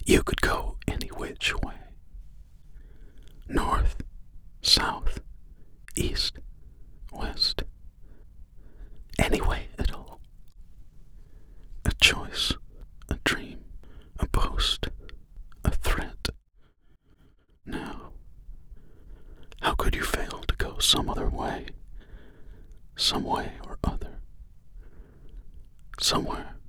You could go any which way. North, south, east, west. Any way at all. A choice, a dream, a boast, a threat. Now, how could you fail to go some other way? Some way or other. Somewhere